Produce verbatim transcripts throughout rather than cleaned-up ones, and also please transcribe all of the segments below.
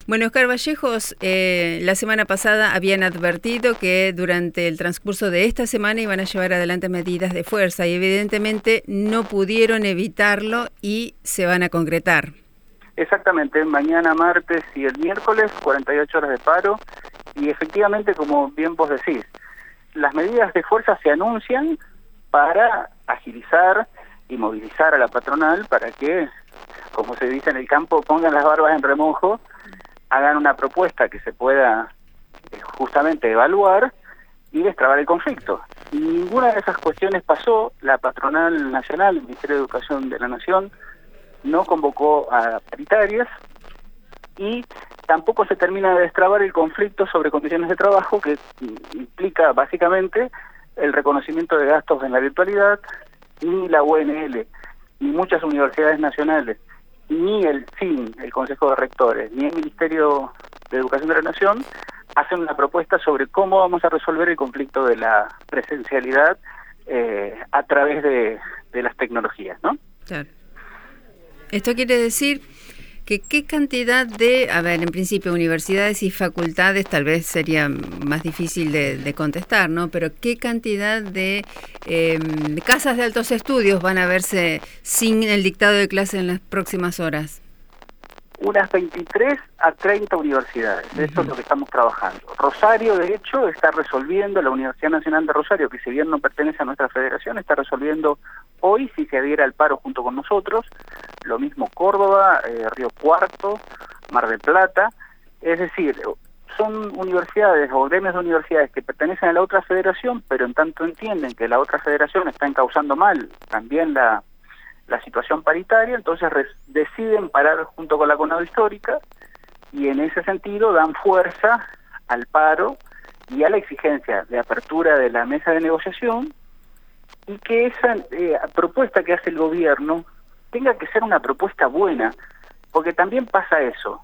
Bueno, Oscar Vallejos, eh, la semana pasada habían advertido que durante el transcurso de esta semana iban a llevar adelante medidas de fuerza y evidentemente no pudieron evitarlo y se van a concretar. Exactamente, mañana martes y el miércoles, cuarenta y ocho horas de paro, y efectivamente, como bien vos decís, las medidas de fuerza se anuncian para agilizar y movilizar a la patronal para que, como se dice en el campo, pongan las barbas en remojo, hagan una propuesta que se pueda eh, justamente evaluar y destrabar el conflicto. Y ninguna de esas cuestiones pasó. La patronal nacional, el Ministerio de Educación de la Nación, no convocó a paritarias y tampoco se termina de destrabar el conflicto sobre condiciones de trabajo, que implica básicamente el reconocimiento de gastos en la virtualidad. Ni la U N L, ni muchas universidades nacionales, ni el C I N, el Consejo de Rectores, ni el Ministerio de Educación de la Nación hacen una propuesta sobre cómo vamos a resolver el conflicto de la presencialidad eh, a través de, de las tecnologías, ¿no? Claro. Esto quiere decir que qué cantidad de, a ver, en principio universidades y facultades tal vez sería más difícil de, de contestar, ¿no? Pero qué cantidad de eh, casas de altos estudios van a verse sin el dictado de clase en las próximas horas. Unas veintitrés a treinta universidades, uh-huh. Eso es lo que estamos trabajando. Rosario, de hecho, está resolviendo, la Universidad Nacional de Rosario, que si bien no pertenece a nuestra federación, está resolviendo hoy si se adhiera al paro junto con nosotros. Lo mismo Córdoba, eh, Río Cuarto, Mar del Plata. Es decir, son universidades o gremios de universidades que pertenecen a la otra federación, pero en tanto entienden que la otra federación está encauzando mal también la... la situación paritaria, entonces res, deciden parar junto con la CONADO Histórica y en ese sentido dan fuerza al paro y a la exigencia de apertura de la mesa de negociación y que esa eh, propuesta que hace el gobierno tenga que ser una propuesta buena, porque también pasa eso.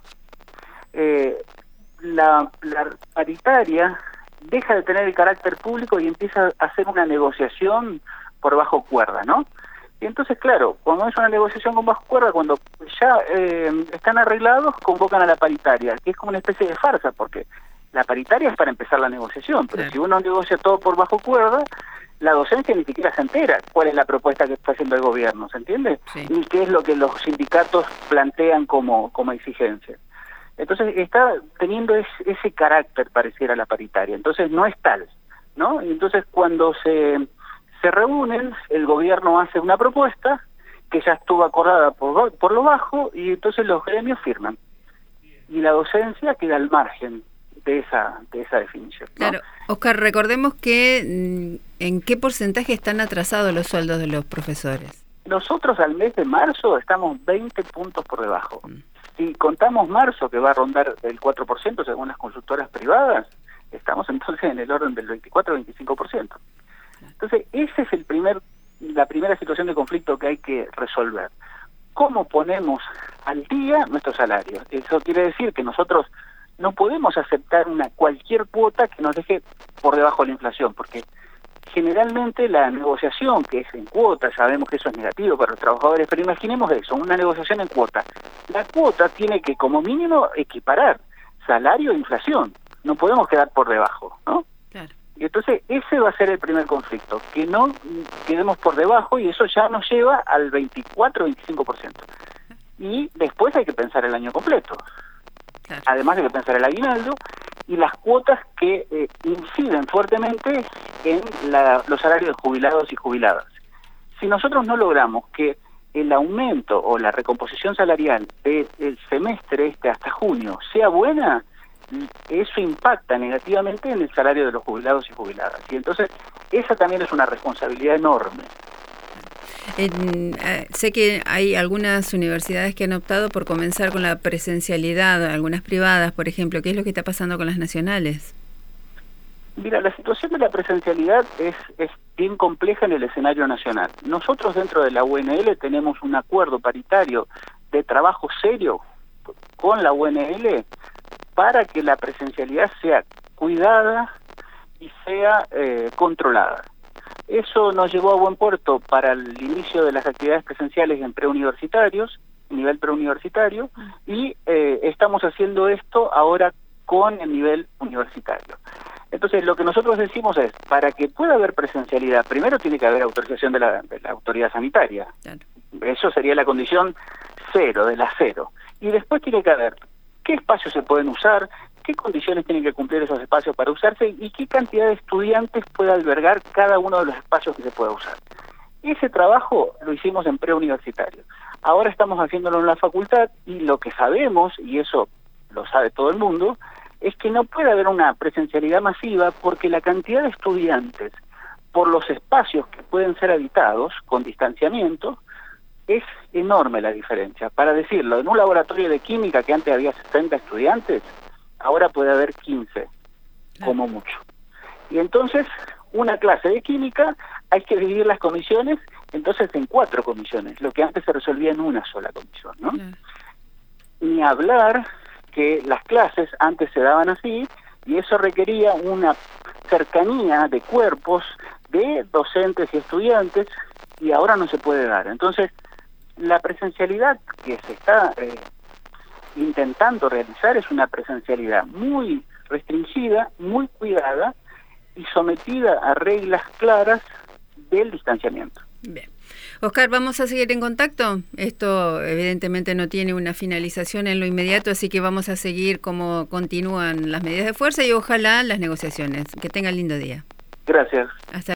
Eh, la, la paritaria deja de tener el carácter público y empieza a hacer una negociación por bajo cuerda, ¿no? Y entonces, claro, cuando es una negociación con bajo cuerda, cuando ya eh, están arreglados, convocan a la paritaria, que es como una especie de farsa, porque la paritaria es para empezar la negociación, pero claro, si uno negocia todo por bajo cuerda, la docencia ni siquiera se entera cuál es la propuesta que está haciendo el gobierno, ¿se entiende? Sí. Y qué es lo que los sindicatos plantean como, como exigencia. Entonces está teniendo ese, ese carácter, pareciera, la paritaria, entonces no es tal, ¿no? Y entonces cuando se... se reúnen, el gobierno hace una propuesta que ya estuvo acordada por, por lo bajo y entonces los gremios firman. Y la docencia queda al margen de esa de esa definición, ¿no? Claro. Oscar, recordemos que ¿en qué porcentaje están atrasados los sueldos de los profesores? Nosotros al mes de marzo estamos veinte puntos por debajo. Mm. Si contamos marzo, que va a rondar el cuatro por ciento según las consultoras privadas, estamos entonces en el orden del veinticuatro a veinticinco por ciento. Entonces, esa es el primer, la primera situación de conflicto que hay que resolver. ¿Cómo ponemos al día nuestro salario? Eso quiere decir que nosotros no podemos aceptar una cualquier cuota que nos deje por debajo de la inflación, porque generalmente la negociación, que es en cuota, sabemos que eso es negativo para los trabajadores, pero imaginemos eso, una negociación en cuota. La cuota tiene que, como mínimo, equiparar salario e inflación. No podemos quedar por debajo, ¿no? Claro. Y entonces ese va a ser el primer conflicto, que no quedemos por debajo y eso ya nos lleva al veinticuatro a veinticinco por ciento. Y después hay que pensar el año completo. Claro. Además hay que pensar el aguinaldo y las cuotas que eh, inciden fuertemente en la, los salarios de jubilados y jubiladas. Si nosotros no logramos que el aumento o la recomposición salarial del semestre este hasta junio sea buena, eso impacta negativamente en el salario de los jubilados y jubiladas. Y entonces esa también es una responsabilidad enorme. Eh, eh, sé que hay algunas universidades que han optado por comenzar con la presencialidad, algunas privadas, por ejemplo. ¿Qué es lo que está pasando con las nacionales? Mira, la situación de la presencialidad es, es bien compleja en el escenario nacional. Nosotros dentro de la U N L tenemos un acuerdo paritario de trabajo serio con la U N L para que la presencialidad sea cuidada y sea eh, controlada. Eso nos llevó a buen puerto para el inicio de las actividades presenciales en preuniversitarios, nivel preuniversitario, y eh, estamos haciendo esto ahora con el nivel universitario. Entonces, lo que nosotros decimos es, para que pueda haber presencialidad, primero tiene que haber autorización de la, de la autoridad sanitaria. Claro. Eso sería la condición cero, de la cero. Y después tiene que haber qué espacios se pueden usar, qué condiciones tienen que cumplir esos espacios para usarse y qué cantidad de estudiantes puede albergar cada uno de los espacios que se pueda usar. Ese trabajo lo hicimos en preuniversitario. Ahora estamos haciéndolo en la facultad y lo que sabemos, y eso lo sabe todo el mundo, es que no puede haber una presencialidad masiva porque la cantidad de estudiantes por los espacios que pueden ser habitados con distanciamiento es enorme la diferencia. Para decirlo, en un laboratorio de química que antes había sesenta estudiantes, ahora puede haber quince, como mucho. Y entonces, una clase de química hay que dividir las comisiones entonces en cuatro comisiones, lo que antes se resolvía en una sola comisión, ¿no? Claro. Ni hablar que las clases antes se daban así, y eso requería una cercanía de cuerpos de docentes y estudiantes, y ahora no se puede dar. Entonces, la presencialidad que se está eh, intentando realizar es una presencialidad muy restringida, muy cuidada y sometida a reglas claras del distanciamiento. Bien. Oscar, vamos a seguir en contacto. Esto evidentemente no tiene una finalización en lo inmediato, así que vamos a seguir cómo continúan las medidas de fuerza y ojalá las negociaciones. Que tengan lindo día. Gracias. Hasta